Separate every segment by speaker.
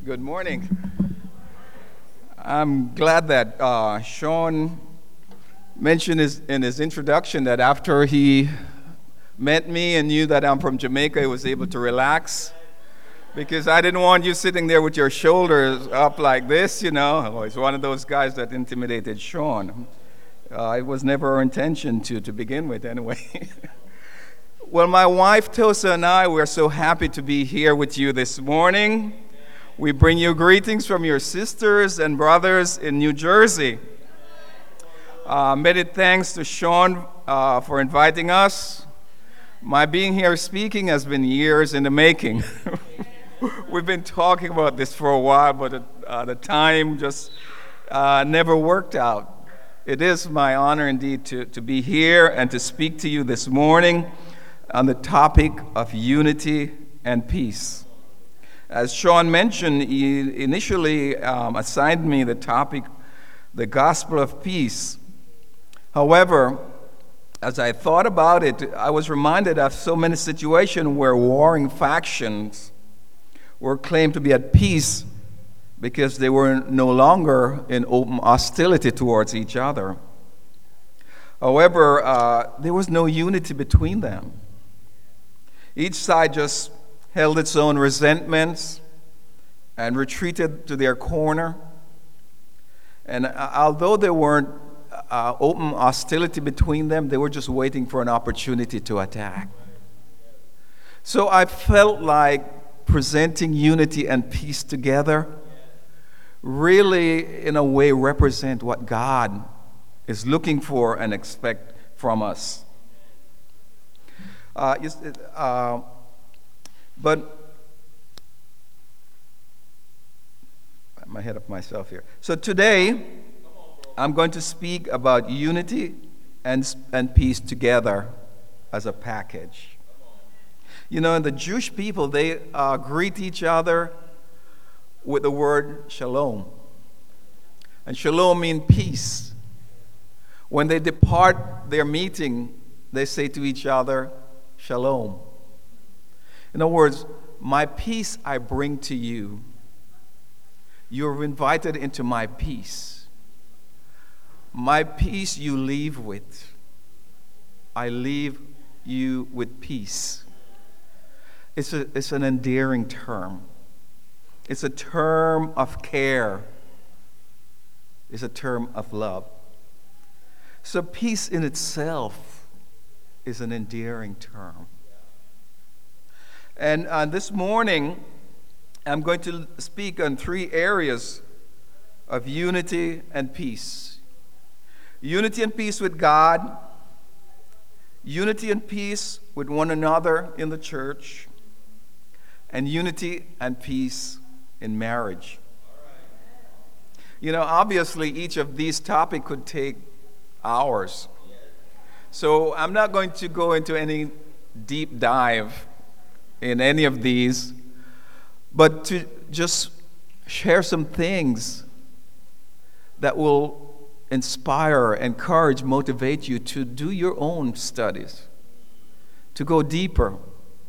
Speaker 1: Good morning. I'm glad that Sean mentioned in his introduction that after he met me and knew that I'm from Jamaica, he was able to relax. Because I didn't want you sitting there with your shoulders up like this, you know. Oh, he's one of those guys that intimidated Sean. It was never our intention to begin with, anyway. Well, my wife, Tosa, and I, we're so happy to be here with you this morning. We bring you greetings from your sisters and brothers in New Jersey. Many thanks to Sean for inviting us. My being here speaking has been years in the making. We've been talking about this for a while, but the time just never worked out. It is my honor indeed to be here and to speak to you this morning on the topic of unity and peace. As Sean mentioned, he initially assigned me the topic, the gospel of peace. However, as I thought about it, I was reminded of so many situations where warring factions were claimed to be at peace because they were no longer in open hostility towards each other. However, there was no unity between them. Each side just held its own resentments and retreated to their corner. And although there weren't open hostility between them, they were just waiting for an opportunity to attack. So I felt like presenting unity and peace together really, in a way, represent what God is looking for and expect from us. But I'm ahead of myself here. So today, I'm going to speak about unity and peace together as a package. You know, the Jewish people, they greet each other with the word shalom. And shalom means peace. When they depart their meeting, they say to each other, shalom. In other words, my peace I bring to you. You're invited into my peace. My peace you leave with. I leave you with peace. It's an endearing term. It's a term of care. It's a term of love. So peace in itself is an endearing term. And this morning, I'm going to speak on 3 areas of unity and peace. Unity and peace with God, unity and peace with one another in the church, and unity and peace in marriage. You know, obviously, each of these topics could take hours. So I'm not going to go into any deep dive in any of these, but to just share some things that will inspire, encourage, motivate you to do your own studies, to go deeper,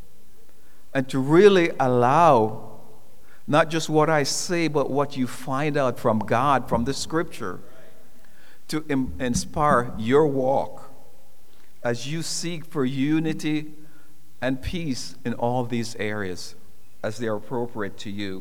Speaker 1: and to really allow not just what I say, but what you find out from God, from the Scripture, to inspire your walk as you seek for unity and peace in all these areas as they are appropriate to you.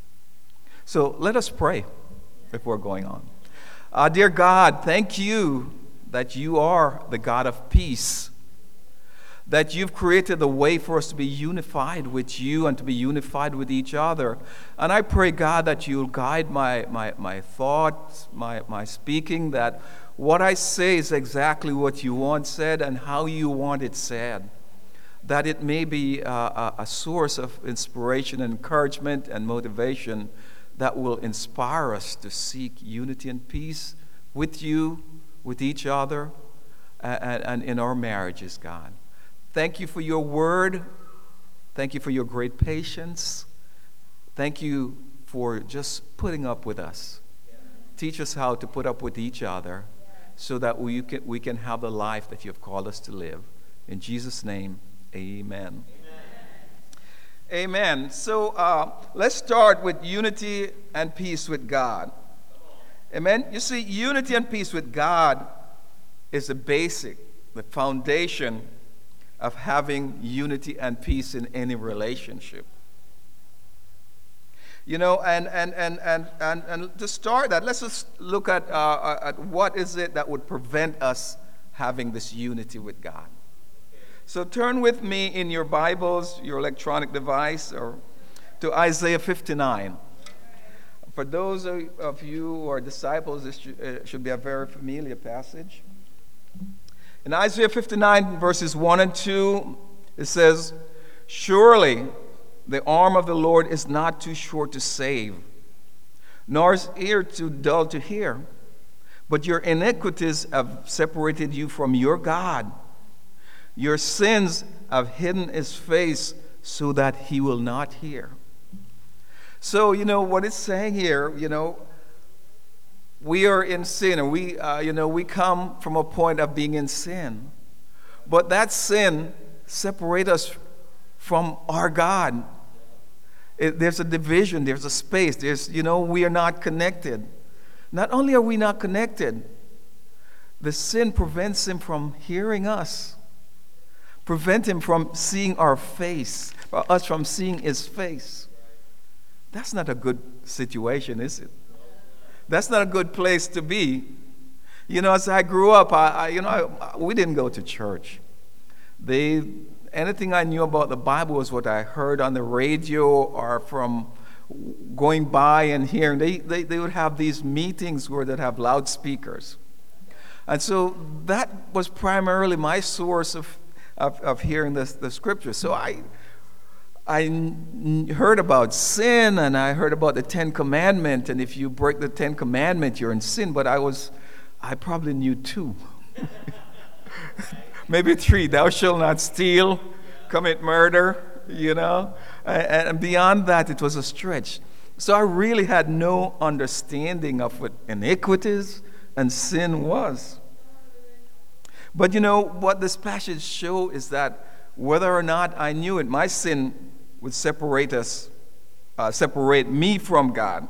Speaker 1: So let us pray before going on. Dear God, thank you that you are the God of peace, that you've created a way for us to be unified with you and to be unified with each other. And I pray, God, that you'll guide my thoughts, my speaking, that what I say is exactly what you want said and how you want it said, that it may be a source of inspiration, encouragement, and motivation that will inspire us to seek unity and peace with you, with each other, and in our marriages, God. Thank you for your word. Thank you for your great patience. Thank you for just putting up with us. Teach us how to put up with each other so that we can have the life that you have called us to live. In Jesus' name, amen. Amen. So let's start with unity and peace with God. Amen. You see, unity and peace with God is the basic, the foundation of having unity and peace in any relationship. You know, and to start that, let's just look at what is it that would prevent us having this unity with God. So turn with me in your Bibles, your electronic device, or to Isaiah 59. For those of you who are disciples, this should be a very familiar passage. In Isaiah 59, verses 1 and 2, it says, "Surely the arm of the Lord is not too short to save, nor his ear too dull to hear. But your iniquities have separated you from your God. Your sins have hidden his face so that he will not hear." So, you know, what it's saying here, you know, we are in sin, and we come from a point of being in sin. But that sin separates us from our God. There's a division, there's a space, we are not connected. Not only are we not connected, the sin prevents him from hearing us, prevent him from seeing our face, or us from seeing his face. That's not a good situation, is it? That's not a good place to be. You know, as I grew up, we didn't go to church. Anything I knew about the Bible was what I heard on the radio or from going by and hearing. They would have these meetings where they'd have loudspeakers. And so that was primarily my source of hearing the scripture. So I heard about sin, and I heard about the Ten Commandments, and if you break the Ten Commandments, you're in sin. But I probably knew 2. Maybe 3. Thou shalt not steal, commit murder, and beyond that, it was a stretch. So I really had no understanding of what iniquities and sin was. But what this passage shows is that whether or not I knew it, my sin would separate me from God.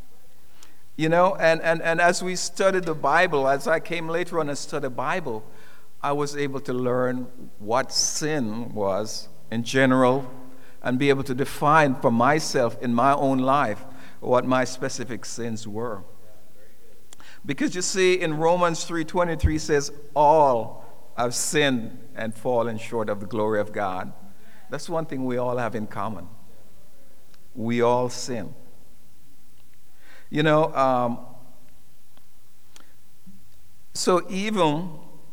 Speaker 1: And as we studied the Bible, as I came later on and studied the Bible, I was able to learn what sin was in general and be able to define for myself in my own life what my specific sins were. Because you see, in Romans 3:23 says, all have sinned and fallen short of the glory of God. That's one thing we all have in common. We all sin. So even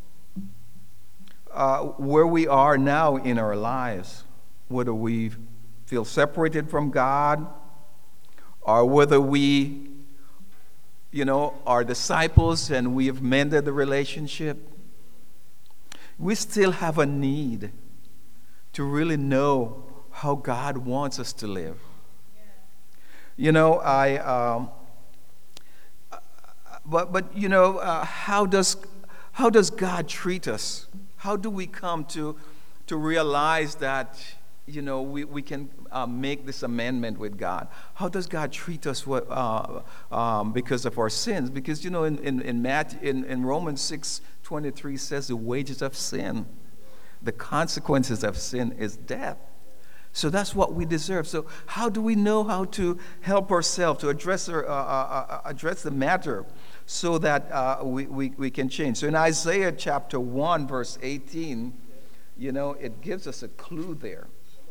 Speaker 1: where we are now in our lives, whether we feel separated from God or whether we, are disciples and we have mended the relationship, we still have a need to really know how God wants us to live. How does God treat us? How do we come to realize that we can make this amendment with God? How does God treat us because of our sins? Because in Romans 6:23 says the wages of sin, the consequences of sin is death. So that's what we deserve. So how do we know how to help ourselves to address the matter so that we can change? So in Isaiah chapter 1, verse 18, it gives us a clue there.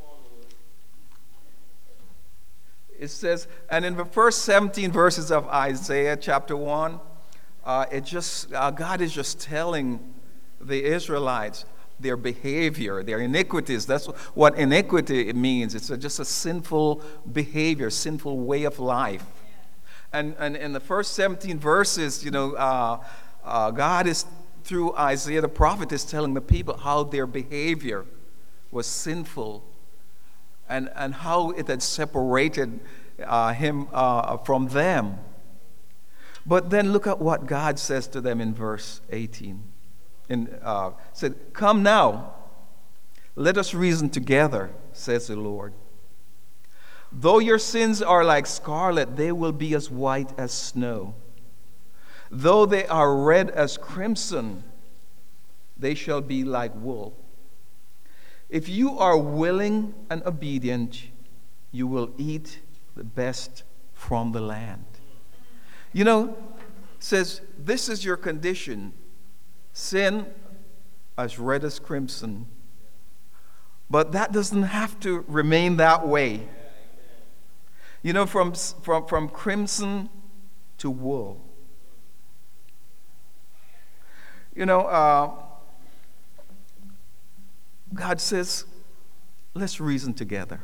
Speaker 1: It says, and in the first 17 verses of Isaiah chapter 1, God is just telling the Israelites their behavior, their iniquities. That's what iniquity means. It's just a sinful behavior, sinful way of life. And in the first 17 verses, God is, through Isaiah the prophet, is telling the people how their behavior was sinful and how it had separated him from them. But then look at what God says to them in verse 18. Said, "Come now, let us reason together, says the Lord. Though your sins are like scarlet, they will be as white as snow. Though they are red as crimson, they shall be like wool. If you are willing and obedient, you will eat the best from the land. You know, says, this is your condition. Sin as red as crimson. But that doesn't have to remain that way. You know, from crimson to wool. You know, God says, let's reason together.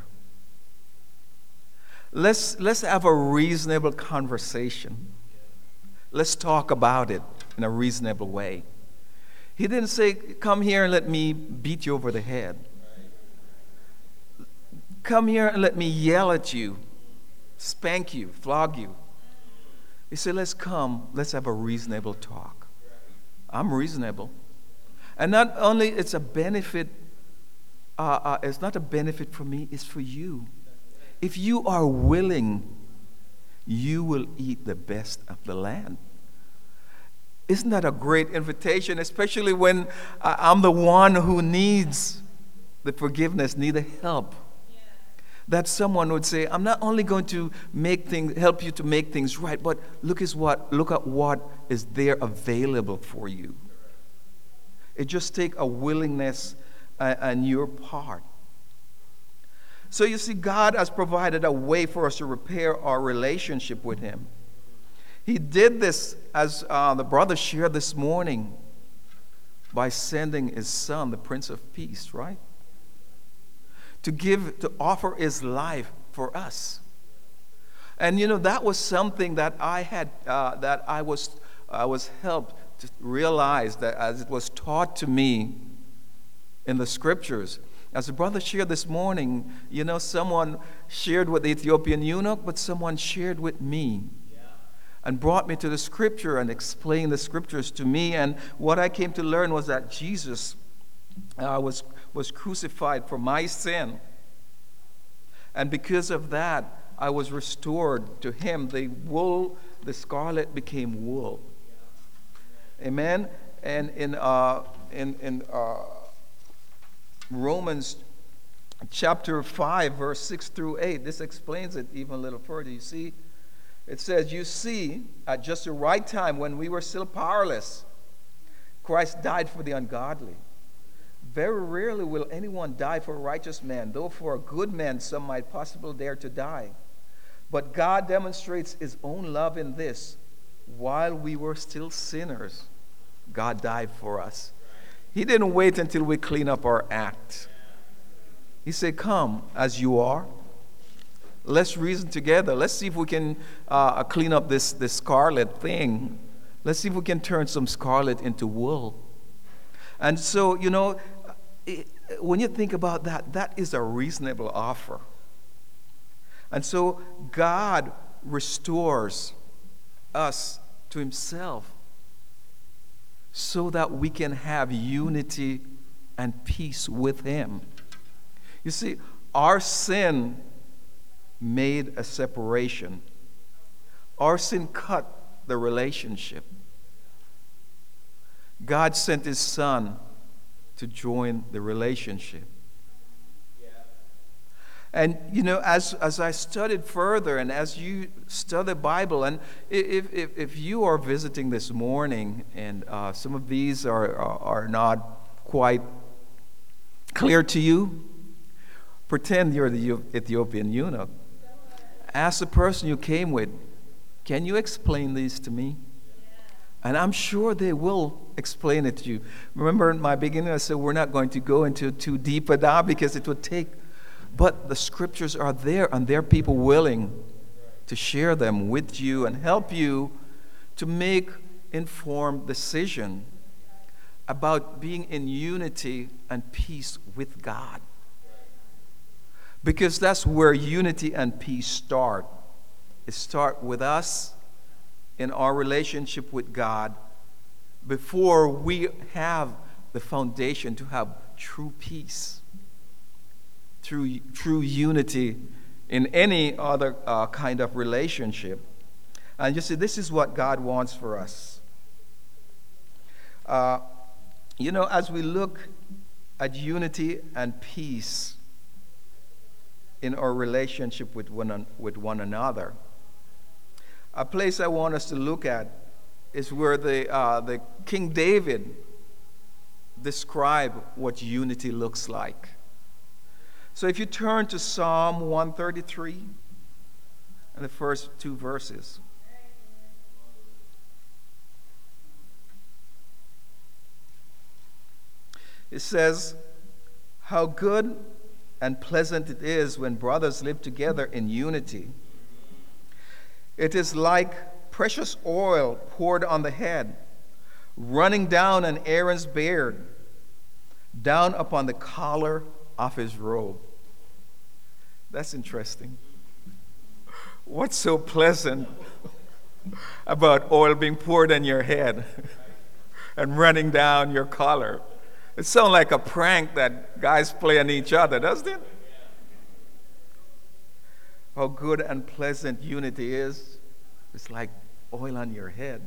Speaker 1: Let's have a reasonable conversation. Let's talk about it in a reasonable way. He didn't say, come here and let me beat you over the head. Come here and let me yell at you, spank you, flog you. He said, let's have a reasonable talk. I'm reasonable. And not only it's a benefit, it's not a benefit for me, it's for you. If you are willing, you will eat the best of the land. Isn't that a great invitation, especially when I'm the one who needs the forgiveness, need the help? That someone would say, I'm not only going to help you to make things right, but look at what is there available for you. It just takes a willingness on your part. So you see, God has provided a way for us to repair our relationship with Him. He did this, as the brother shared this morning, by sending His Son, the Prince of Peace, right? To offer His life for us. And you know, that was something that I was helped to realize, that as it was taught to me in the scriptures. As the brother shared this morning, you know, someone shared with the Ethiopian eunuch, but someone shared with me and brought me to the scripture and explained the scriptures to me. And what I came to learn was that Jesus was crucified for my sin. And because of that, I was restored to Him. The scarlet became wool. Amen? And in Romans chapter 5, verse 6 through 8, this explains it even a little further. You see, it says, you see, at just the right time, when we were still powerless, Christ died for the ungodly. Very rarely will anyone die for a righteous man, though for a good man some might possibly dare to die. But God demonstrates His own love in this: while we were still sinners, God died for us. He didn't wait until we clean up our act. He said, come as you are. Let's reason together. Let's see if we can clean up this scarlet thing. Let's see if we can turn some scarlet into wool. And so, you know, when you think about that, that is a reasonable offer. And so God restores us to Himself so that we can have unity and peace with Him. You see, our sin made a separation. Our sin cut the relationship. God sent His Son to join the relationship. And, you know, as I studied further, and as you study the Bible, and if you are visiting this morning, and some of these are not quite clear to you, pretend you're the Ethiopian eunuch. Ask the person you came with, can you explain these to me? And I'm sure they will explain it to you. Remember in my beginning, I said we're not going to go into too deep a dive because it would take. But the scriptures are there, and there are people willing to share them with you and help you to make informed decision about being in unity and peace with God. Because that's where unity and peace start. It starts with us in our relationship with God before we have the foundation to have true peace, true unity in any other kind of relationship. And you see, this is what God wants for us. As we look at unity and peace in our relationship with one another, a place I want us to look at is where the King David described what unity looks like. So if you turn to Psalm 133 and the first 2 verses. It says, "How good and pleasant it is when brothers live together in unity. It is like precious oil poured on the head, running down on Aaron's beard, down upon the collar of his robe." That's interesting. What's so pleasant about oil being poured on your head and running down your collar? It sounds like a prank that guys play on each other, doesn't it? How good and pleasant unity is. It's like oil on your head.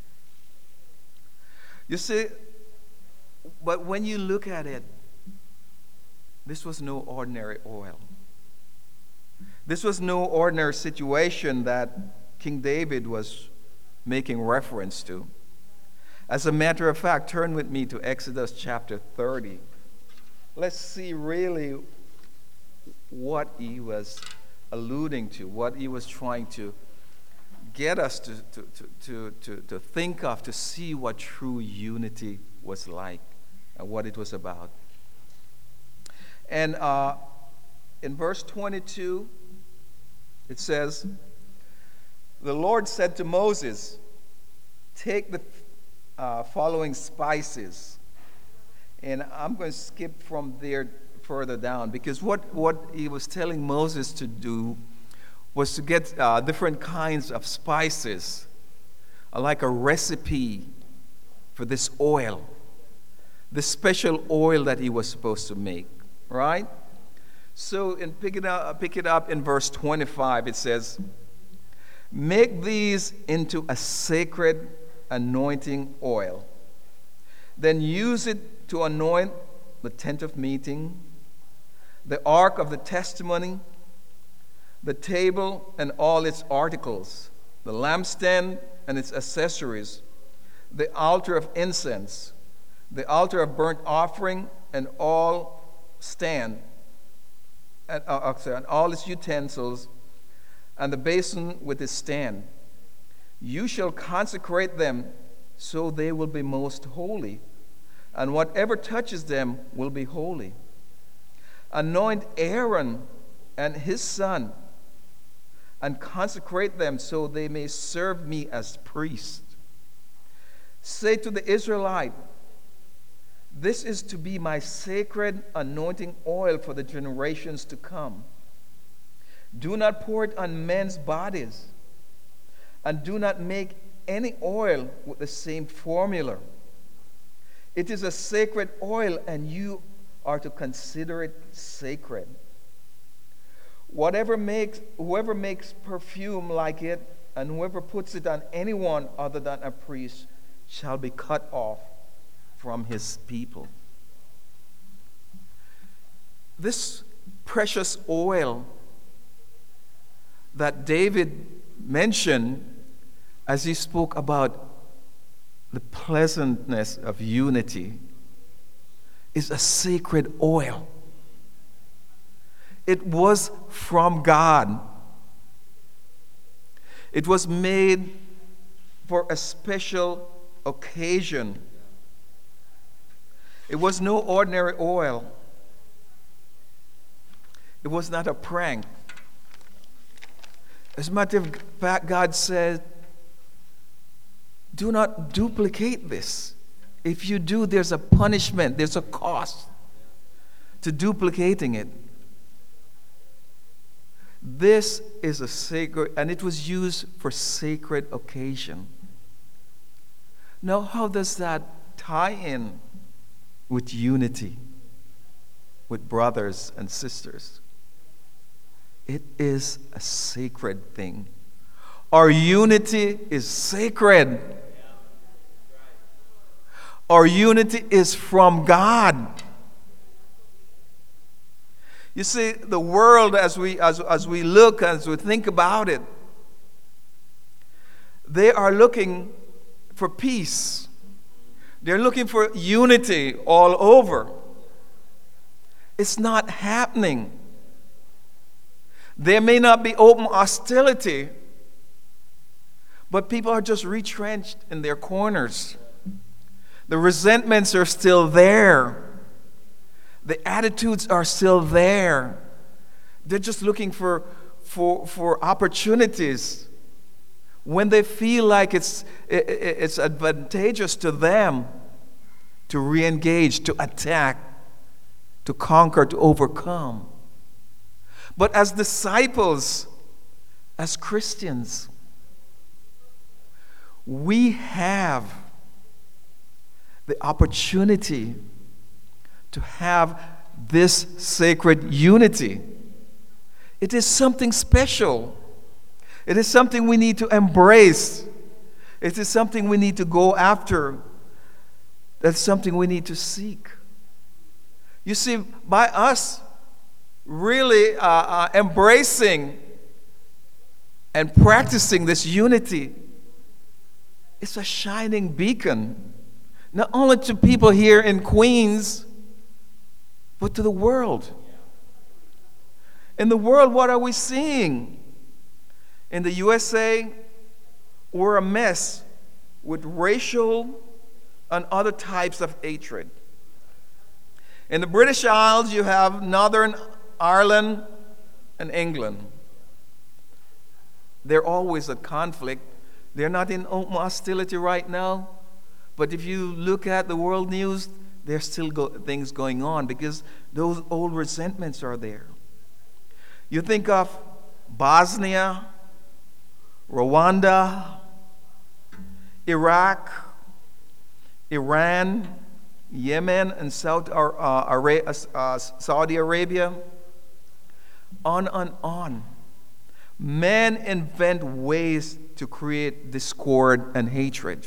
Speaker 1: You see, but when you look at it, this was no ordinary oil. This was no ordinary situation that King David was making reference to. As a matter of fact, turn with me to Exodus chapter 30. Let's see really what he was alluding to, what he was trying to get us to think of, to see what true unity was like and what it was about. And in verse 22, it says, "The Lord said to Moses, take the following spices." And I'm going to skip from there further down, because what he was telling Moses to do was to get different kinds of spices, like a recipe for this oil, this special oil that he was supposed to make, right? So pick it up in verse 25, it says, "Make these into a sacred anointing oil. Then use it to anoint the tent of meeting, the ark of the testimony, the table and all its articles, the lampstand and its accessories, the altar of incense, the altar of burnt offering, and all stand, and all its utensils, and the basin with its stand. You shall consecrate them so they will be most holy, and whatever touches them will be holy. Anoint Aaron and his son, and consecrate them so they may serve me as priests. Say to the Israelite, this is to be my sacred anointing oil for the generations to come. Do not pour it on men's bodies, and do not make any oil with the same formula. It is a sacred oil, and you are to consider it sacred. Whoever makes perfume like it, and whoever puts it on anyone other than a priest, shall be cut off from his people. This precious oil that David mentioned as he spoke about the pleasantness of unity is a sacred oil. It was from God. It was made for a special occasion. It was no ordinary oil. It was not a prank. As a matter of fact, God said, do not duplicate this. If you do, there's a punishment, there's a cost to duplicating it. This is a sacred, and it was used for sacred occasion. Now, how does that tie in with unity, with brothers and sisters? It is a sacred thing. Our unity is sacred. Our unity is from God. You see, the world, as we look, as we think about it, they are looking for peace. They're looking for unity all over. It's not happening. There may not be open hostility, but people are just retrenched in their corners. The resentments are still there. The attitudes are still there. They're just looking for opportunities when they feel like it's advantageous to them to re-engage, to attack, to conquer, to overcome. But as disciples, as Christians, we have the opportunity to have this sacred unity. It is something special. It is something we need to embrace. It is something we need to go after. That's something we need to seek. You see, by us really embracing and practicing this unity, it's a shining beacon, not only to people here in Queens, but to the world. In the world, what are we seeing? In the USA, we're a mess with racial and other types of hatred. In the British Isles, you have Northern Ireland and England. They're always at conflict. They're not in open hostility right now, but if you look at the world news, there's still things going on because those old resentments are there. You think of Bosnia, Rwanda, Iraq, Iran, Yemen, and Saudi Arabia, on and on. Men invent ways to create discord and hatred.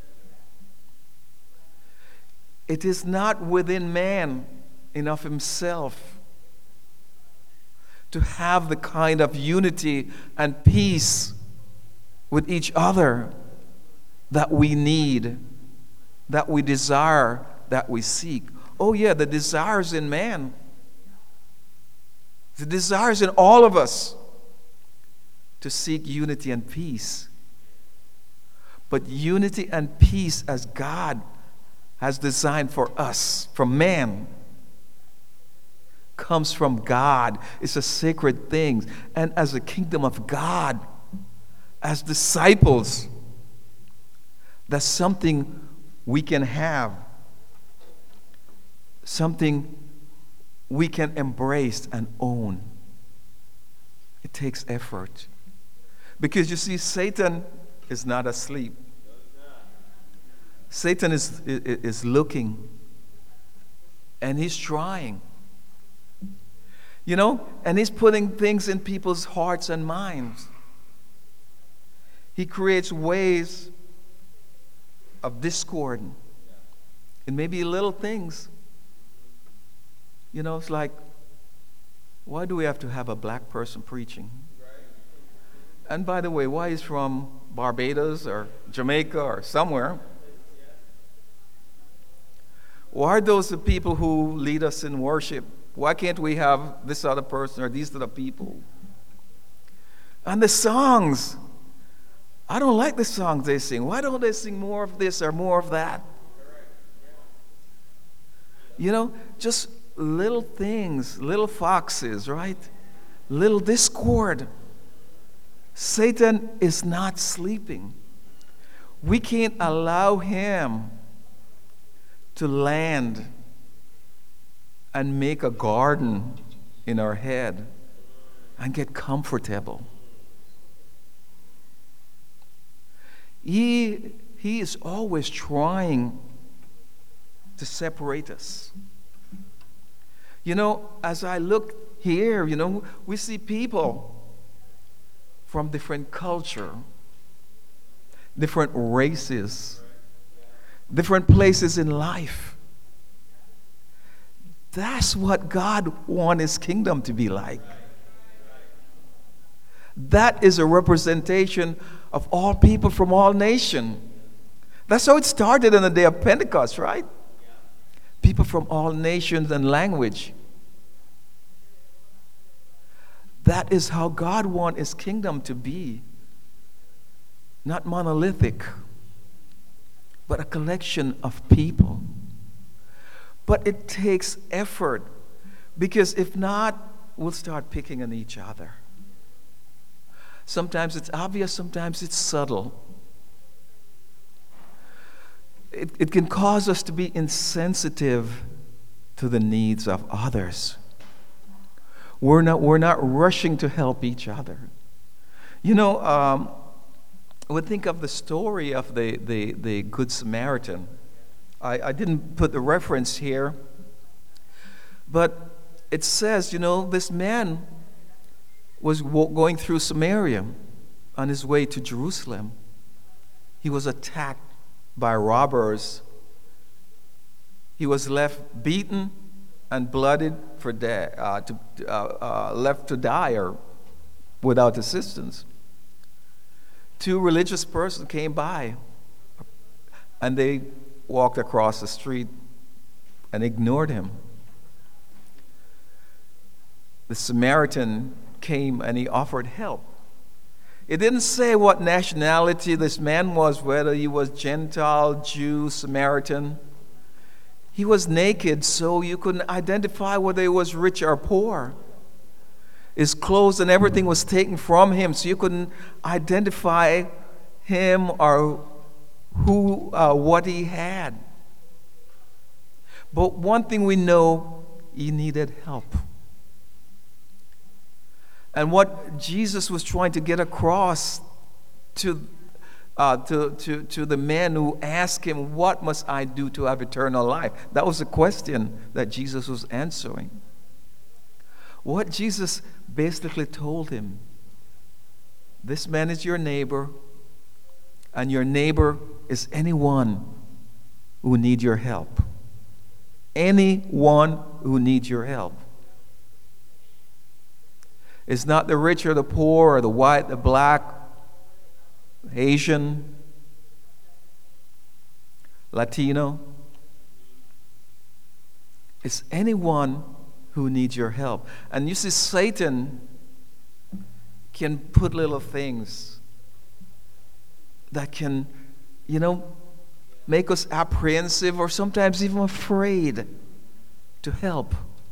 Speaker 1: It is not within man and of himself to have the kind of unity and peace with each other that we need, that we desire, that we seek. Oh yeah, the desires in man. The desires in all of us to seek unity and peace. But unity and peace as God has designed for us, from man, comes from God. It's a sacred thing. And as a kingdom of God, as disciples, that's something we can have, something we can embrace and own. It takes effort. Because you see, Satan is not asleep. Satan is looking, and he's trying. You know, and he's putting things in people's hearts and minds. He creates ways of discord. And maybe little things. You know, it's like, why do we have to have a black person preaching? And by the way, why he's from Barbados or Jamaica or somewhere? Why are those the people who lead us in worship? Why can't we have this other person or these other people? And the songs. I don't like the songs they sing. Why don't they sing more of this or more of that? You know, just little things, little foxes, right? Little discord. Satan is not sleeping. We can't allow him to land and make a garden in our head and get comfortable. He is always trying to separate us. You know, as I look here, we see people from different culture, different races, different places in life. That's what God wants His kingdom to be like. That is a representation of all people from all nations. That's how it started on the day of Pentecost, right? People from all nations and language. That is how God wants His kingdom to be. Not monolithic, but a collection of people. But it takes effort, because if not, we'll start picking on each other. Sometimes it's obvious, sometimes it's subtle. It can cause us to be insensitive to the needs of others. We're not rushing to help each other. We think of the story of the Good Samaritan. I didn't put the reference here, but it says, this man was going through Samaria on his way to Jerusalem. He was attacked by robbers. He was left beaten and bloodied for left to die or without assistance. Two religious persons came by, and they walked across the street and ignored him. The Samaritan came and he offered help. It didn't say what nationality this man was, whether he was Gentile, Jew, Samaritan. He was naked, so you couldn't identify whether he was rich or poor. His clothes and everything was taken from him, so you couldn't identify him or what he had. But one thing we know, he needed help. And what Jesus was trying to get across to the man who asked him, "What must I do to have eternal life?" That was the question that Jesus was answering. What Jesus basically told him, this man is your neighbor, and your neighbor is anyone who needs your help. Anyone who needs your help. It's not the rich or the poor or the white, the black, Asian, Latino. It's anyone who needs your help. And you see, Satan can put little things that can, make us apprehensive or sometimes even afraid to help.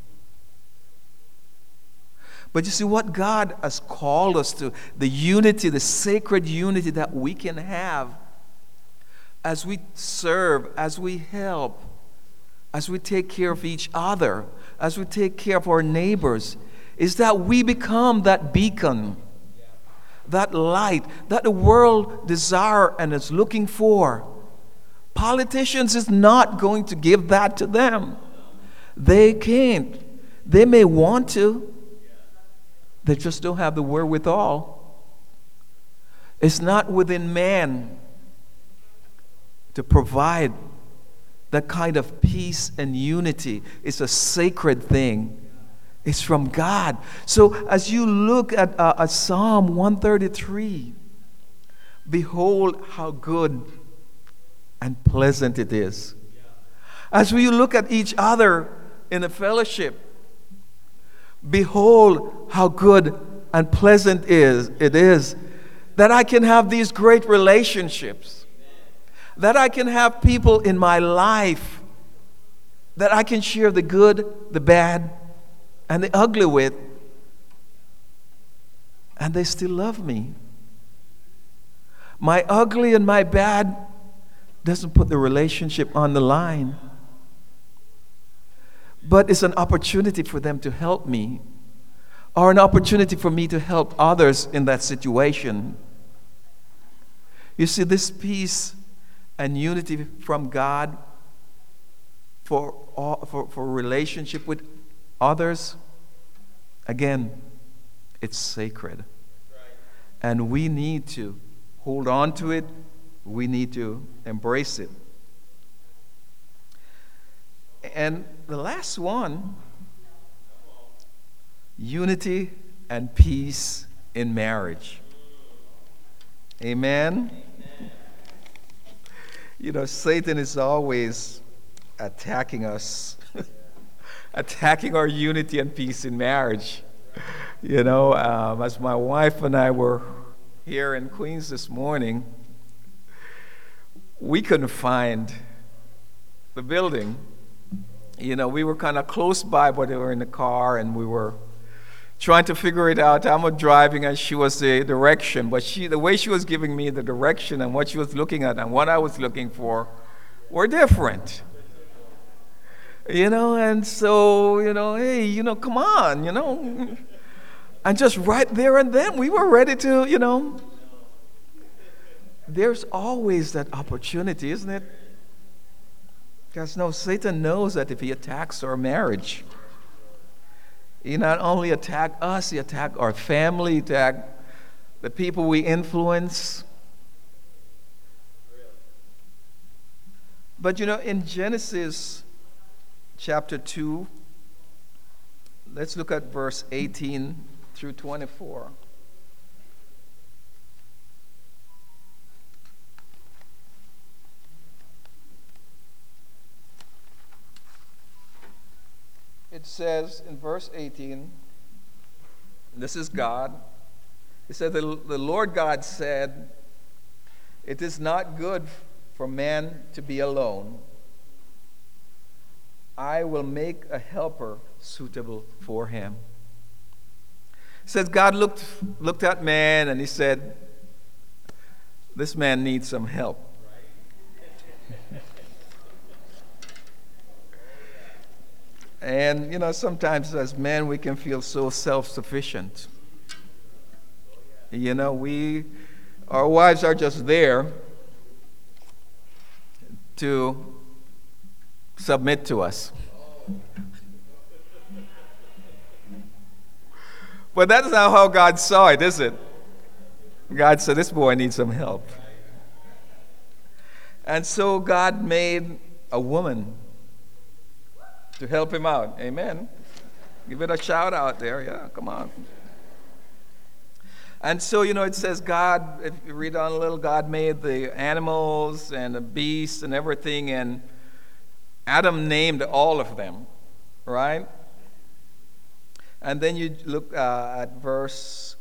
Speaker 1: But you see, what God has called us to, the unity, the sacred unity that we can have as we serve, as we help, as we take care of each other, as we take care of our neighbors, is that we become that beacon, that light, that the world desires and is looking for. Politicians is not going to give that to them. They can't. They may want to. They just don't have the wherewithal. It's not within man to provide that kind of peace and unity. It's a sacred thing. It's from God. So as you look at Psalm 133, behold how good and pleasant it is. As we look at each other in a fellowship, behold how good and pleasant it is that I can have these great relationships, that I can have people in my life that I can share the good, the bad, and the ugly with, and they still love me. My ugly and my bad doesn't put the relationship on the line, but it's an opportunity for them to help me, or an opportunity for me to help others in that situation. You see, this peace and unity from God for relationship with others Again, it's sacred. And we need to hold on to it. We need to embrace it. And the last one, unity and peace in marriage. Amen? You know, Satan is always attacking us, attacking our unity and peace in marriage. You know, as my wife and I were here in Queens this morning, we couldn't find the building. You know, we were kind of close by, but we were in the car, and we were trying to figure it out. I'm driving, and she was the direction, but the way she was giving me the direction and what she was looking at and what I was looking for were different. You know, and so, you know, hey, you know, come on, you know. And just right there and then, we were ready to, you know. There's always that opportunity, isn't it? Because no, Satan knows that if he attacks our marriage, he not only attacks us, he attacks our family, he attacks the people we influence. But you know, in Genesis chapter 2, let's look at verse 18 through 24. It says in verse 18, this is God. It said, the Lord God said, "It is not good for man to be alone. I will make a helper suitable for him." It says God looked at man and he said, "This man needs some help." And, you know, sometimes as men, we can feel so self-sufficient. You know, our wives are just there to submit to us. But that's not how God saw it, is it? God said, this boy needs some help. And so God made a woman to help him out. Amen. Give it a shout out there. Yeah, come on. And so, you know, it says God, if you read on a little, God made the animals and the beasts and everything, and Adam named all of them, right? And then you look at verse,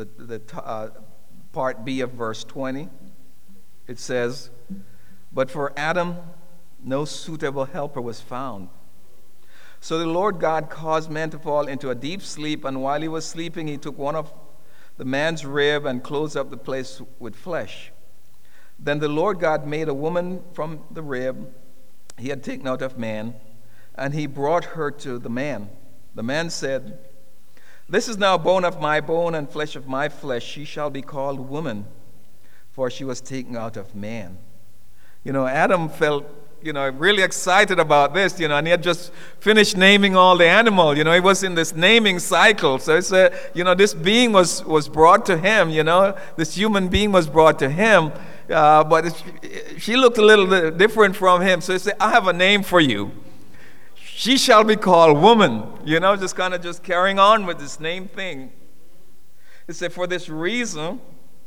Speaker 1: part B of verse 20. It says, "But for Adam, no suitable helper was found. So the Lord God caused man to fall into a deep sleep, and while he was sleeping, he took one of the man's rib and closed up the place with flesh. Then the Lord God made a woman from the rib he had taken out of man, and he brought her to the man. The man said, 'This is now bone of my bone and flesh of my flesh. She shall be called woman, for she was taken out of man.'" You know, Adam felt, you know, really excited about this, you know, and he had just finished naming all the animals. You know, he was in this naming cycle. So it's you know, this being was brought to him, you know, this human being was brought to him, but she looked a little different from him. So he said, "I have a name for you. She shall be called woman," you know, just kind of just carrying on with this name thing. He said, "For this reason,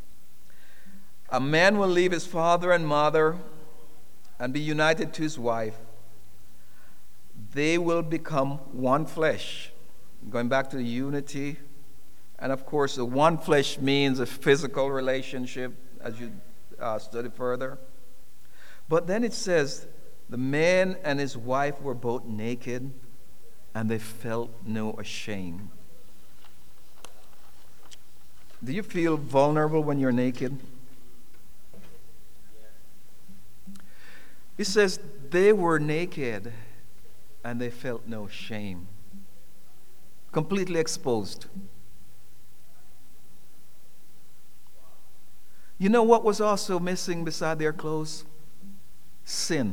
Speaker 1: a man will leave his father and mother and be united to his wife. They will become one flesh." Going back to the unity. And of course, the one flesh means a physical relationship, as you study further. But then it says, the man and his wife were both naked, and they felt no shame. Do you feel vulnerable when you're naked? It says they were naked and they felt no shame. Completely exposed. You know what was also missing beside their clothes? Sin.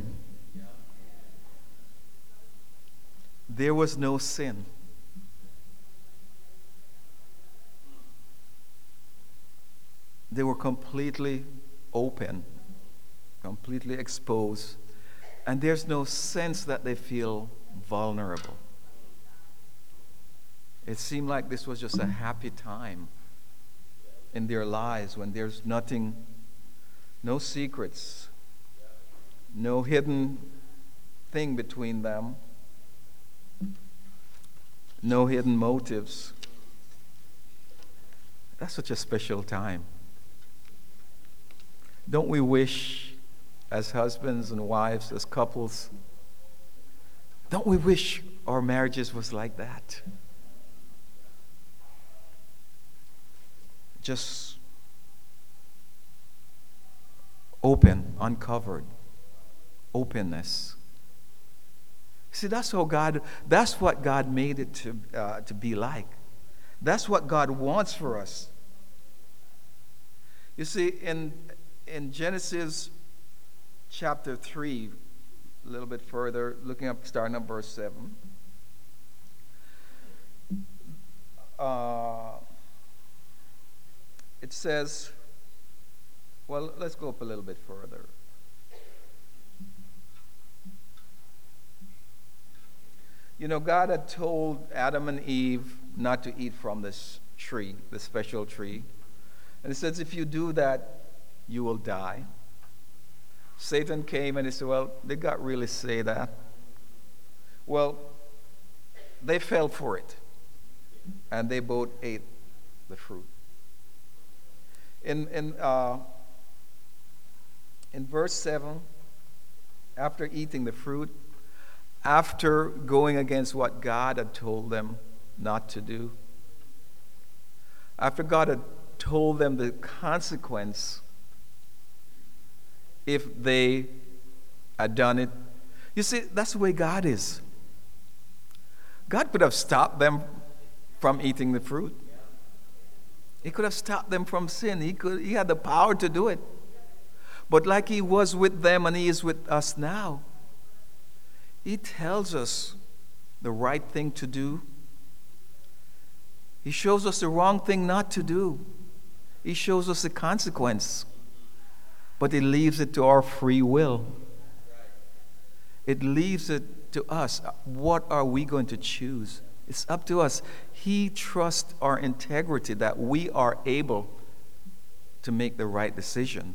Speaker 1: There was no sin. They were completely open, completely exposed, and there's no sense that they feel vulnerable. It seemed like this was just a happy time in their lives when there's nothing, no secrets, no hidden thing between them, no hidden motives. That's such a special time. Don't we wish, as husbands and wives, as couples, don't we wish our marriages was like that? Just open, uncovered, openness. See, that's what God made it to be like. That's what God wants for us. You see, in Genesis chapter 3, a little bit further, looking up, starting at verse 7. It says, well, let's go up a little bit further. You know, God had told Adam and Eve not to eat from this tree, this special tree. And it says, if you do that, you will die. Satan came and he said, well, did God really say that? Well, they fell for it. And they both ate the fruit. In verse 7, after eating the fruit, after going against what God had told them not to do, after God had told them the consequence if they had done it. You see, that's the way God is. God could have stopped them from eating the fruit. He could have stopped them from sin. He had the power to do it. But like he was with them and he is with us now, he tells us the right thing to do. He shows us the wrong thing not to do. He shows us the consequence. But he leaves it to our free will. It leaves it to us. What are we going to choose? It's up to us. He trusts our integrity that we are able to make the right decision.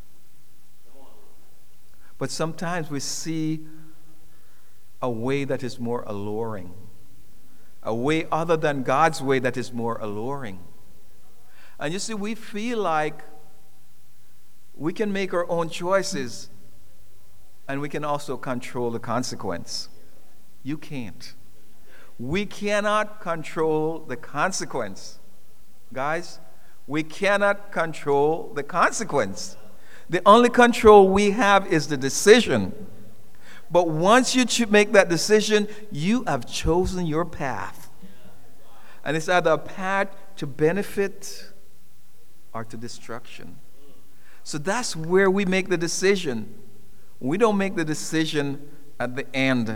Speaker 1: But sometimes we see a way that is more alluring, a way other than God's way that is more alluring. And you see, we feel like we can make our own choices and we can also control the consequence. You can't. We cannot control the consequence. Guys, we cannot control the consequence. The only control we have is the decision. But once you make that decision, you have chosen your path. And it's either a path to benefit or to destruction. So that's where we make the decision. We don't make the decision at the end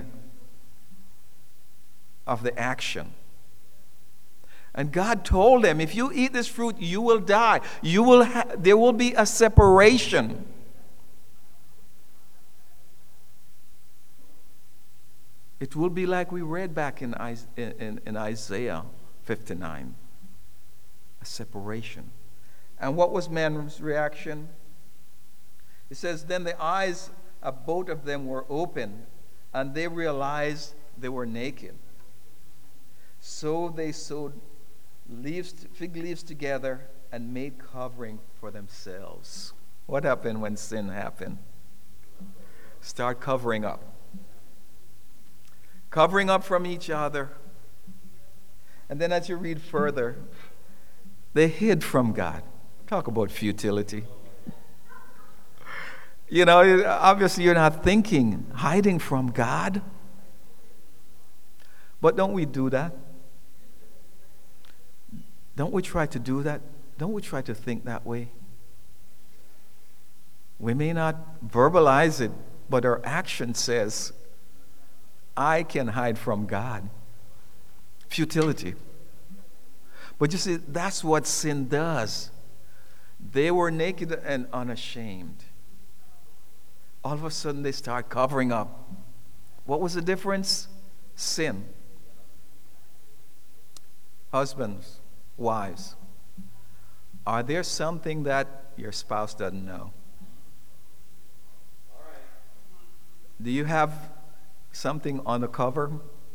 Speaker 1: of the action. And God told them, if you eat this fruit, you will die. There will be a separation. It will be like we read back in Isaiah 59. A separation. And what was man's reaction? It says, then the eyes of both of them were opened, and they realized they were naked. So they sewed fig leaves together and made covering for themselves. What happened when sin happened? Start covering up. Covering up from each other. And then as you read further, they hid from God. Talk about futility. You know, obviously you're not thinking, hiding from God. But don't we do that? Don't we try to do that? Don't we try to think that way? We may not verbalize it, but our action says, I can hide from God. Futility. But you see, that's what sin does. They were naked and unashamed. All of a sudden, they start covering up. What was the difference? Sin. Husbands, wives, are there something that your spouse doesn't know? Do you have something on the cover?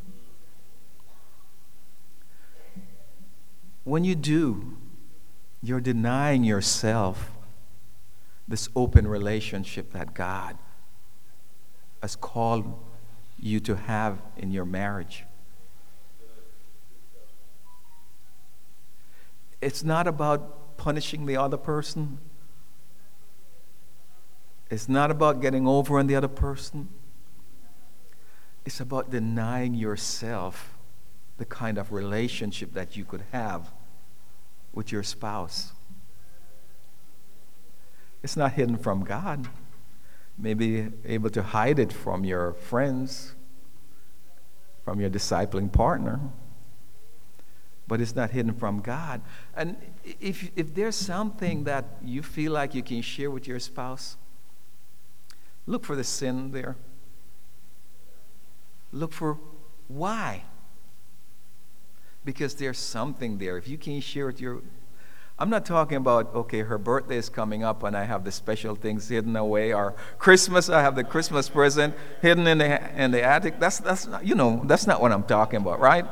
Speaker 1: When you do, you're denying yourself this open relationship that God has called you to have in your marriage. It's not about punishing the other person. It's not about getting over on the other person. It's about denying yourself the kind of relationship that you could have with your spouse. It's not hidden from God. Maybe able to hide it from your friends, from your discipling partner. But it's not hidden from God. And if there's something that you feel like you can share with your spouse, look for the sin there. Look for why. Because there's something there. If you can share with your... I'm not talking about, okay, her birthday is coming up and I have the special things hidden away, or Christmas, I have the Christmas present hidden in the attic. That's not, that's not what I'm talking about, right?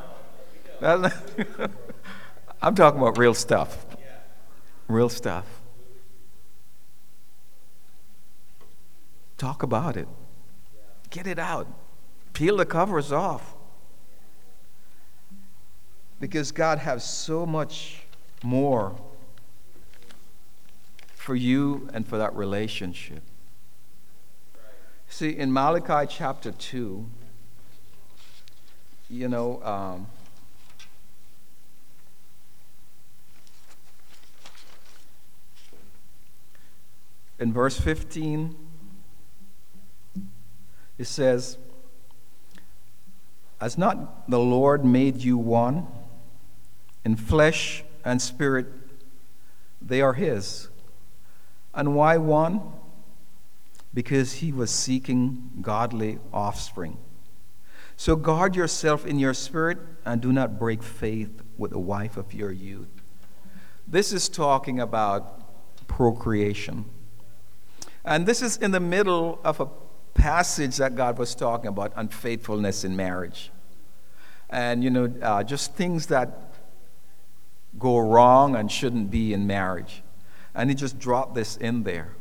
Speaker 1: I'm talking about real stuff. Real stuff. Talk about it. Get it out. Peel the covers off. Because God has so much more for you and for that relationship. See, in Malachi chapter 2, in verse 15, it says, "Has not the Lord made you one? In flesh and spirit they are his. And why one? Because he was seeking godly offspring. So guard yourself in your spirit and do not break faith with the wife of your youth." This is talking about procreation. And this is in the middle of a passage that God was talking about unfaithfulness in marriage. And, just things that go wrong and shouldn't be in marriage. And he just dropped this in there.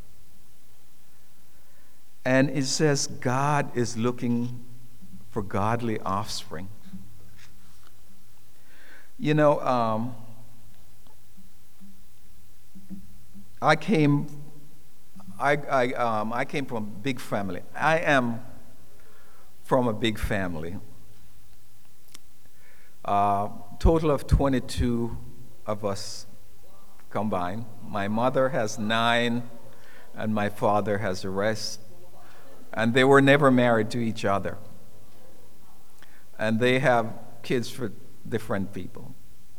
Speaker 1: And it says God is looking for godly offspring. I came from a big family. I am from a big family. Total of 22 of us combined. My mother has 9, and my father has the rest. And they were never married to each other. And they have kids for different people.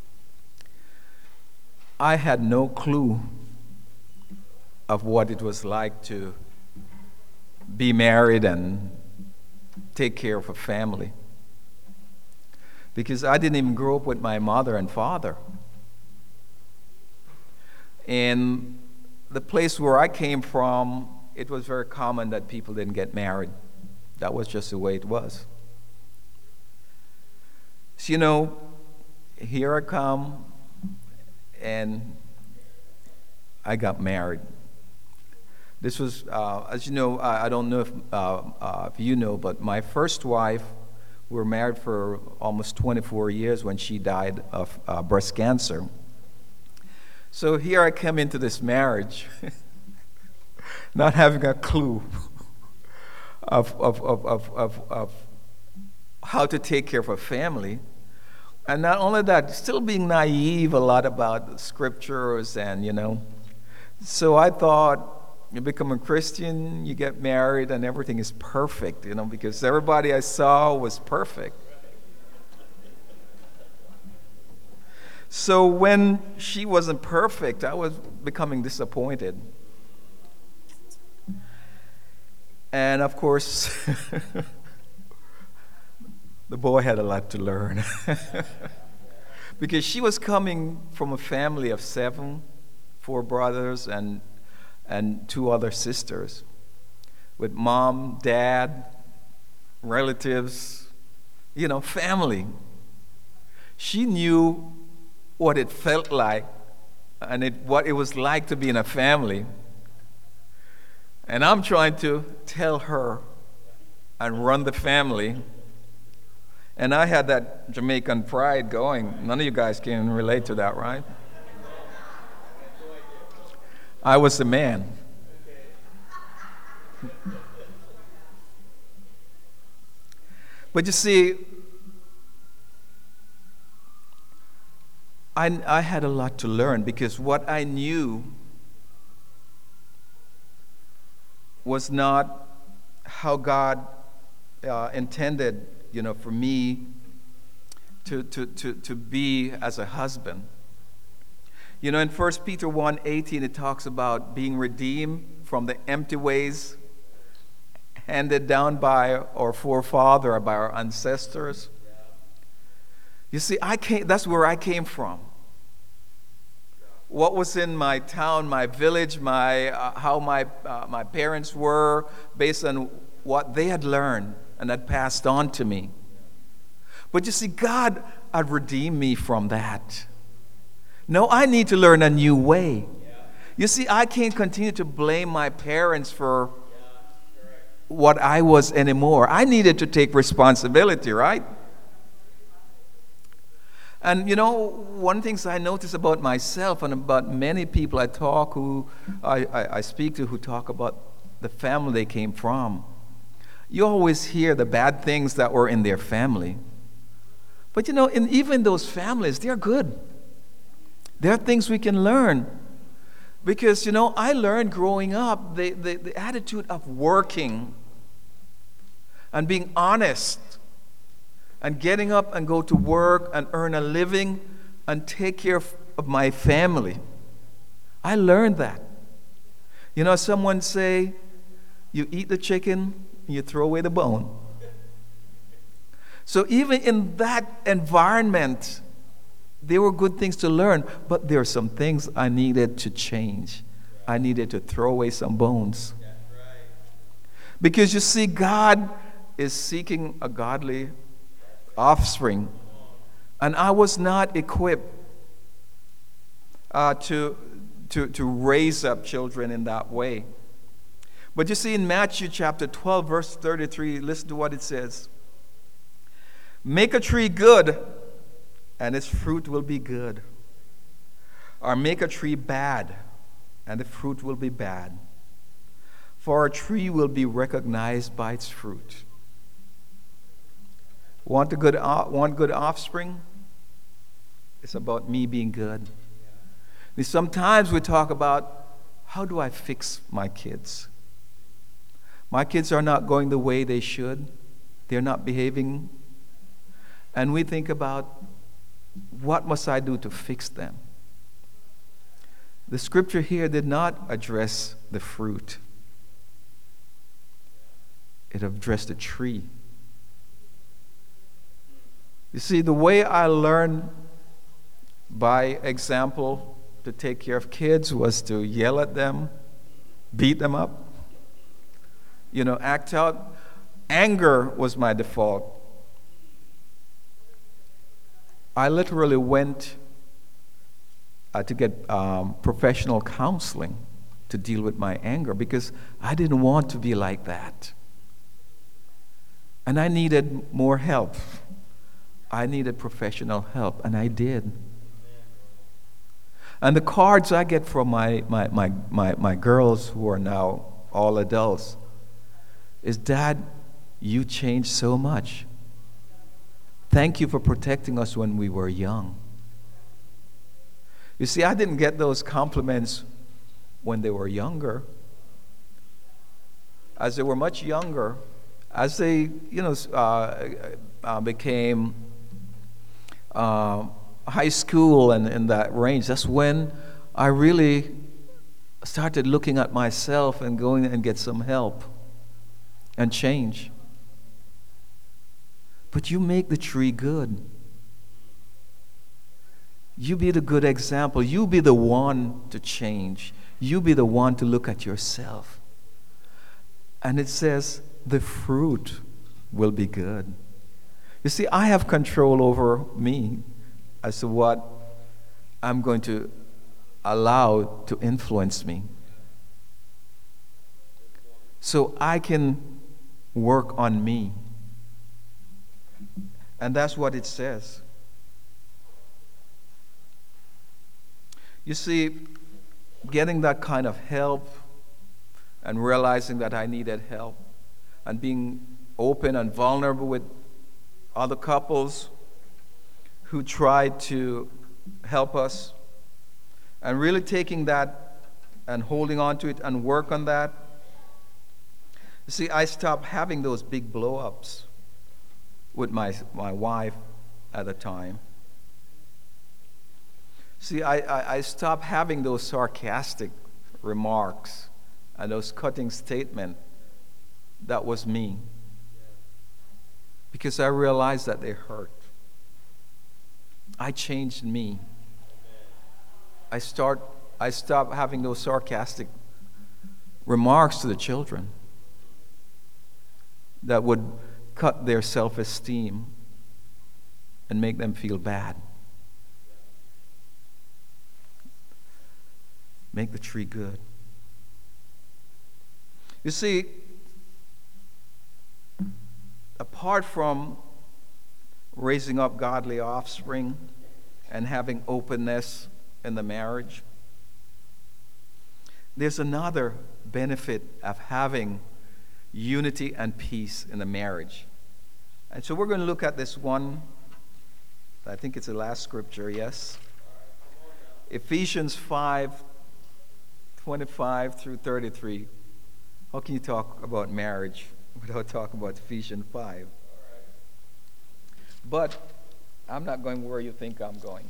Speaker 1: I had no clue of what it was like to be married and take care of a family. Because I didn't even grow up with my mother and father. In the place where I came from, it was very common that people didn't get married. That was just the way it was. So, here I come, and I got married. This was, as you know, I don't know if you know, but my first wife, we were married for almost 24 years when she died of breast cancer. So here I come into this marriage, not having a clue of how to take care of a family. And not only that, still being naive a lot about the scriptures and, So I thought, you become a Christian, you get married, and everything is perfect, because everybody I saw was perfect. So when she wasn't perfect, I was becoming disappointed. And of course, the boy had a lot to learn. Because she was coming from a family of 7, 4 brothers and 2 other sisters, with mom, dad, relatives, family. She knew what it felt like and what it was like to be in a family. And I'm trying to tell her and run the family. And I had that Jamaican pride going. None of you guys can relate to that, right? I was the man. But you see, I had a lot to learn, because what I knew was not how God intended, for me to be as a husband. In 1 Peter 1:18, it talks about being redeemed from the empty ways handed down by our forefather or by our ancestors. You see, that's where I came from. What was in my town, my village, how my parents were, based on what they had learned and had passed on to me. But you see, God had redeemed me from that. No, I need to learn a new way. You see, I can't continue to blame my parents for what I was anymore. I needed to take responsibility, right? And one of the things I notice about myself and about many people I speak to who talk about the family they came from, you always hear the bad things that were in their family. But even those families, they're good. There are things we can learn. Because, I learned growing up the attitude of working and being honest and getting up and go to work and earn a living and take care of my family. I learned that. Someone say, you eat the chicken and you throw away the bone. So even in that environment, there were good things to learn, but there are some things I needed to change. I needed to throw away some bones. Because you see, God is seeking a godly offspring, and I was not equipped to raise up children in that way. But you see, in Matthew chapter 12, verse 33, listen to what it says. Make a tree good, and its fruit will be good. Or make a tree bad, and the fruit will be bad. For a tree will be recognized by its fruit. Want good offspring? It's about me being good. Sometimes we talk about, how do I fix my kids? My kids are not going the way they should. They're not behaving. And we think about, what must I do to fix them? The scripture here did not address the fruit. It addressed the tree. You see, the way I learned by example to take care of kids was to yell at them, beat them up, act out. Anger was my default. I literally went to get professional counseling to deal with my anger, because I didn't want to be like that. And I needed more help. I needed professional help, and I did. And the cards I get from my girls, who are now all adults, is, Dad, you changed so much. Thank you for protecting us when we were young. You see, I didn't get those compliments when they were younger. As they were much younger, as they, became high school and in that range, that's when I really started looking at myself and going and get some help and change. But you make the tree good. You be the good example. You be the one to change. You be the one to look at yourself. And it says the fruit will be good. You see, I have control over me as to what I'm going to allow to influence me. So I can work on me. And that's what it says. You see, getting that kind of help and realizing that I needed help and being open and vulnerable with other couples who tried to help us and really taking that and holding on to it and work on that. You see, I stopped having those big blow-ups with my wife at the time. See, I stopped having those sarcastic remarks and those cutting statements. That was me. Because I realized that they hurt. I changed me. I stopped having those sarcastic remarks to the children that would cut their self-esteem and make them feel bad. Make the tree good. You see, apart from raising up godly offspring and having openness in the marriage, there's another benefit of having unity and peace in the marriage. And so we're going to look at this one. I think it's the last scripture, yes. Ephesians 5:25 through 33. How can you talk about marriage without talking about Ephesians 5? But I'm not going where you think I'm going.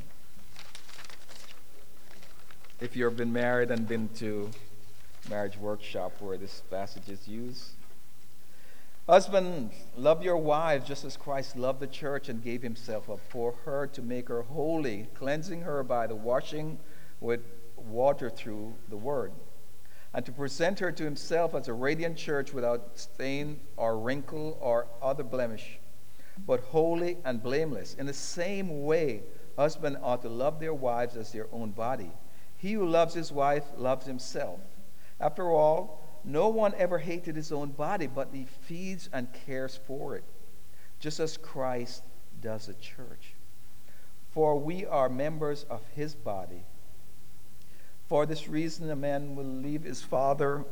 Speaker 1: If you've been married and been to marriage workshop where this passage is used. Husbands, love your wives just as Christ loved the church and gave himself up for her to make her holy, cleansing her by the washing with water through the word, and to present her to himself as a radiant church without stain or wrinkle or other blemish, but holy and blameless. In the same way, husbands ought to love their wives as their own body. He who loves his wife loves himself. After all, no one ever hated his own body, but he feeds and cares for it, just as Christ does the church. For we are members of his body. For this reason, a man will leave his father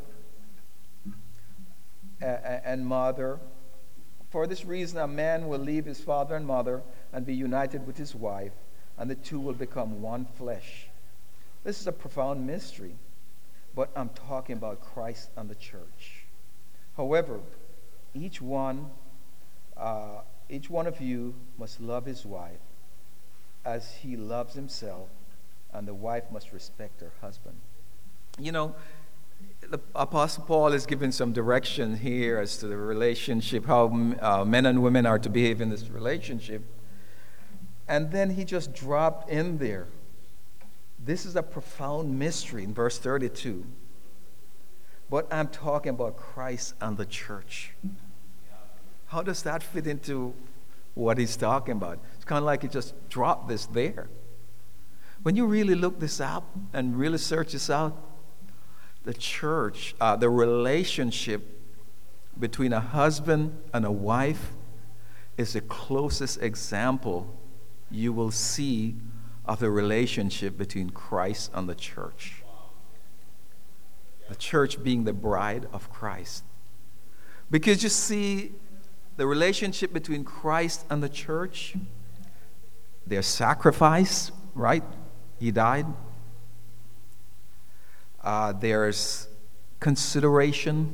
Speaker 1: and mother. For this reason, a man will leave his father and mother and be united with his wife, and the two will become one flesh. This is a profound mystery, but I'm talking about Christ and the church. However, each one of you must love his wife as he loves himself, and the wife must respect her husband. You know, the Apostle Paul is giving some direction here as to the relationship, how men and women are to behave in this relationship. And then he just dropped in there. This is a profound mystery in verse 32. But I'm talking about Christ and the church. How does that fit into what he's talking about? It's kind of like he just dropped this there. When you really look this up and really search this out, the church, the relationship between a husband and a wife is the closest example you will see of the relationship between Christ and the church. The church being the bride of Christ. Because you see, the relationship between Christ and the church, their sacrifice, right? He died. There's consideration.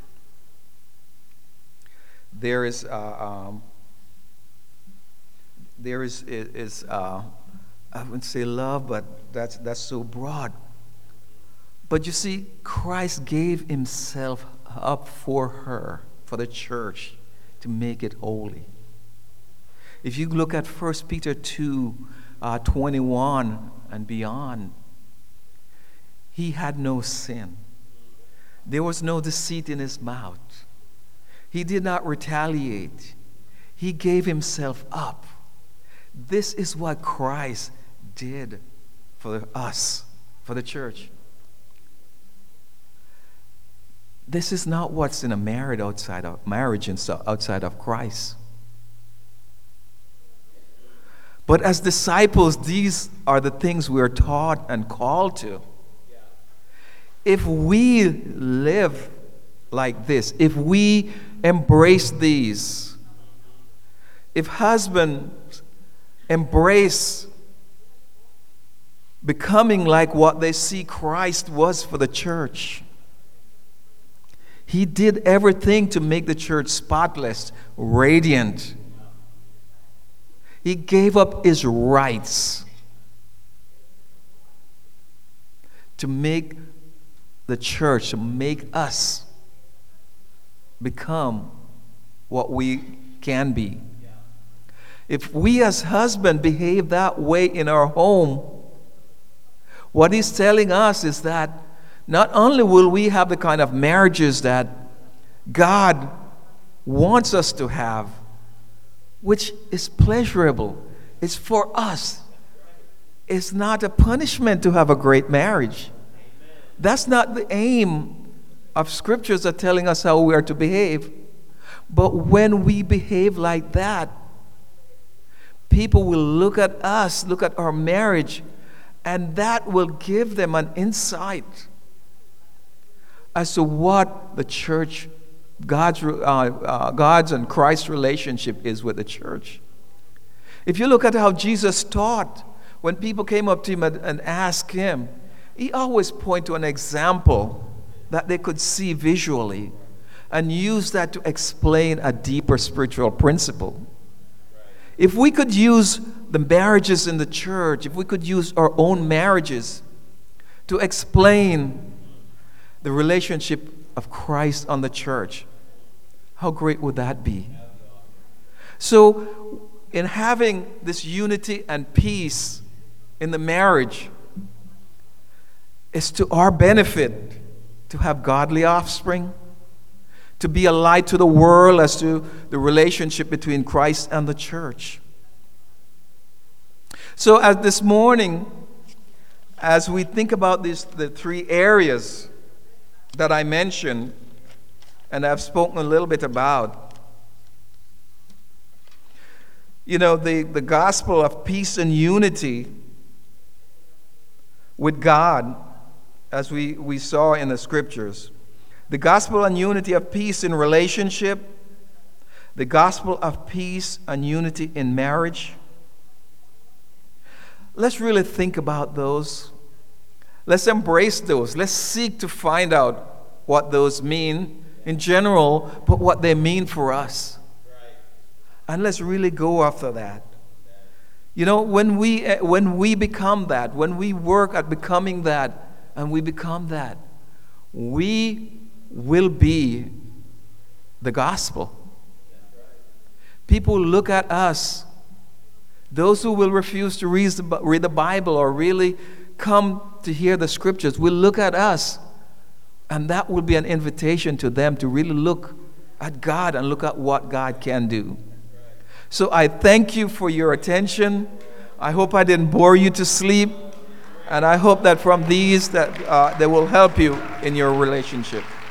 Speaker 1: There is there is I wouldn't say love, but that's so broad. But you see, Christ gave himself up for her, for the church, to make it holy. If you look at 1 Peter 2:21 and beyond, he had no sin. There was no deceit in his mouth. He did not retaliate. He gave himself up. This is what Christ did for us, for the church. This is not what's in a marriage outside of Christ. But as disciples, these are the things we are taught and called to. If we live like this, if we embrace these, if husbands embrace becoming like what they see Christ was for the church, he did everything to make the church spotless, radiant. He gave up his rights to make the church, to make us become what we can be. If we as husbands behave that way in our home, what he's telling us is that not only will we have the kind of marriages that God wants us to have, which is pleasurable, it's for us. It's not a punishment to have a great marriage. That's not the aim of scriptures are telling us how we are to behave. But when we behave like that, people will look at us, look at our marriage, and that will give them an insight as to what the church, God's and Christ's relationship is with the church. If you look at how Jesus taught, when people came up to him and asked him, he always pointed to an example that they could see visually and use that to explain a deeper spiritual principle. If we could use the marriages in the church, if we could use our own marriages to explain the relationship of Christ on the church, how great would that be? So, in having this unity and peace in the marriage, it's to our benefit to have godly offspring, to be a light to the world as to the relationship between Christ and the church. So, as this morning, as we think about the three areas that I mentioned and I've spoken a little bit about, you know, the gospel of peace and unity with God, as we saw in the scriptures, the gospel and unity of peace in relationship, the gospel of peace and unity in marriage. Let's really think about those. Let's embrace those. Let's seek to find out what those mean in general, but what they mean for us. And let's really go after that. You know, when we become that, when we work at becoming that, and we become that, we will be the gospel. People look at us. Those who will refuse to read the Bible or really come to hear the scriptures will look at us, and that will be an invitation to them to really look at God and look at what God can do. So I thank you for your attention. I hope I didn't bore you to sleep, and I hope that from these that they will help you in your relationship.